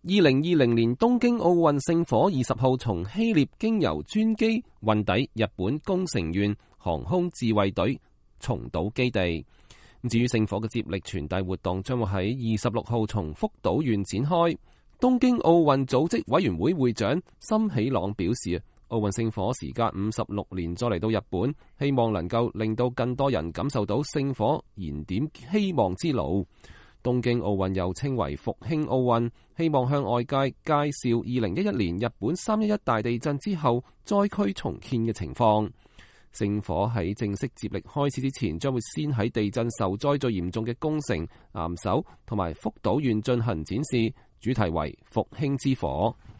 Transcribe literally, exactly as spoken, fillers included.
二零二零年東京奧運聖火二十號從希臘經由專機運抵日本宮城縣航空自衛隊松島基地。至於聖火嘅接力傳遞活動將會喺二十六號從福島縣展開。東京奧運組織委員會會長森喜朗表示，奧運聖火時隔五十六年再嚟到日本，希望能夠令到更多人感受到聖火燃點希望之路。東京奧運又稱為復興奧運，希望向外界介紹二零一一年日本三一一大地震之後災區重建嘅情況。聖火喺正式接力開始之前，將會先喺地震受災最嚴重嘅宮城、岩手同埋福島縣進行展示，主題為復興之火。